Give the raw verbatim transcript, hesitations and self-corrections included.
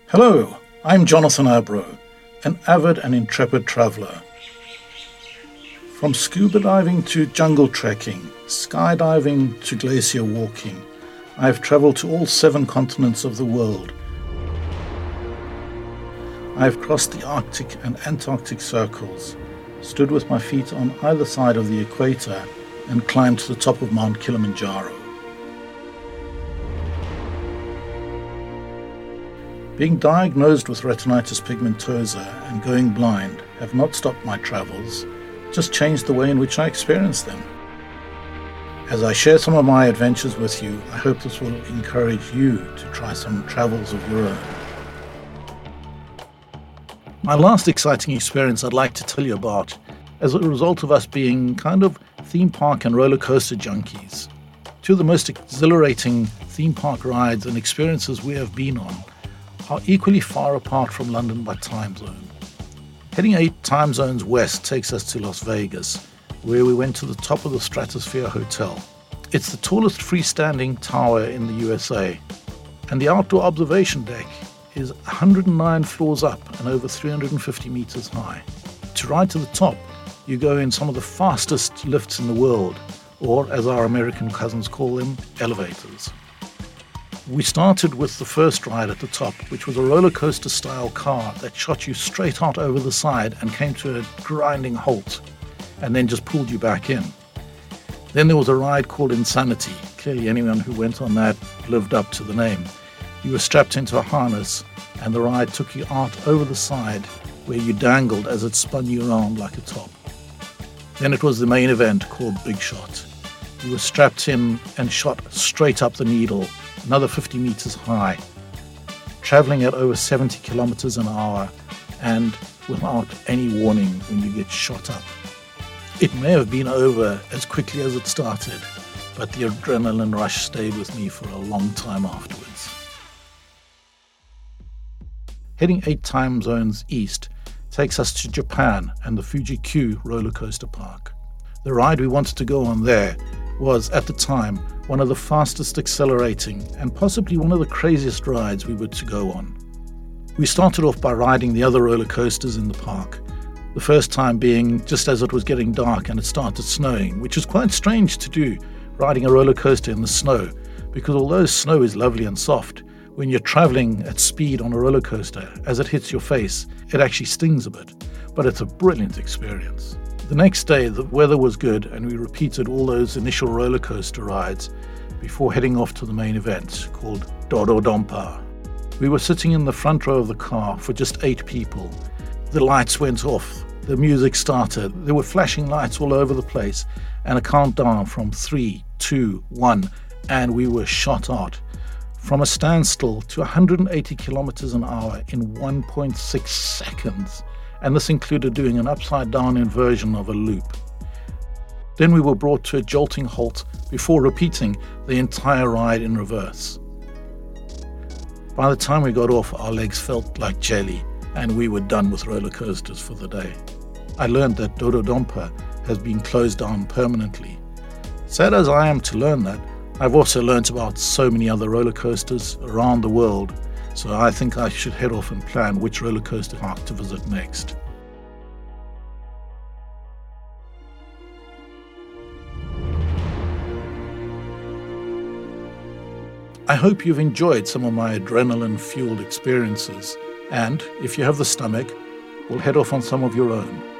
Hello, I'm Jonathan Abro, an avid and intrepid traveller. From scuba diving to jungle trekking, skydiving to glacier walking, I've travelled to all seven continents of the world. I've crossed the Arctic and Antarctic circles, stood with my feet on either side of the equator, and climbed to the top of Mount Kilimanjaro. Being diagnosed with retinitis pigmentosa and going blind have not stopped my travels, just changed the way in which I experience them. As I share some of my adventures with you, I hope this will encourage you to try some travels of your own. My last exciting experience I'd like to tell you about as a result of us being kind of theme park and roller coaster junkies. Two of the most exhilarating theme park rides and experiences we have been on are equally far apart from London by time zone. Heading eight time zones west takes us to Las Vegas, where we went to the top of the Stratosphere Hotel. It's the tallest freestanding tower in the U S A, and the outdoor observation deck is one hundred nine floors up and over three hundred fifty meters high. To ride to the top, you go in some of the fastest lifts in the world, or as our American cousins call them, elevators. We started with the first ride at the top, which was a roller coaster style car that shot you straight out over the side and came to a grinding halt, and then just pulled you back in. Then there was a ride called Insanity. Clearly anyone who went on that lived up to the name. You were strapped into a harness, and the ride took you out over the side where you dangled as it spun you around like a top. Then it was the main event called Big Shot. You were strapped in and shot straight up the needle, another fifty meters high, traveling at over seventy kilometers an hour and without any warning when you get shot up. It may have been over as quickly as it started, but the adrenaline rush stayed with me for a long time afterwards. Heading eight time zones east takes us to Japan and the Fuji-Q roller coaster park. The ride we wanted to go on there was, at the time, one of the fastest accelerating and possibly one of the craziest rides we were to go on. We started off by riding the other roller coasters in the park, the first time being just as it was getting dark and it started snowing, which was quite strange to do, riding a roller coaster in the snow, because although snow is lovely and soft, when you're traveling at speed on a roller coaster, as it hits your face, it actually stings a bit, but it's a brilliant experience. The next day, the weather was good and we repeated all those initial roller coaster rides before heading off to the main event called Dodo Dompa. We were sitting in the front row of the car for just eight people. The lights went off, the music started, there were flashing lights all over the place, and a countdown from three, two, one, and we were shot out from a standstill to one hundred eighty kilometers an hour in one point six seconds. And this included doing an upside-down inversion of a loop. Then we were brought to a jolting halt before repeating the entire ride in reverse. By the time we got off, our legs felt like jelly, and we were done with roller coasters for the day. I learned that Dodo Dompa has been closed down permanently. Sad as I am to learn that, I've also learnt about so many other roller coasters around the world, so I think I should head off and plan which roller coaster park to visit next. I hope you've enjoyed some of my adrenaline-fueled experiences, and if you have the stomach, we'll head off on some of your own.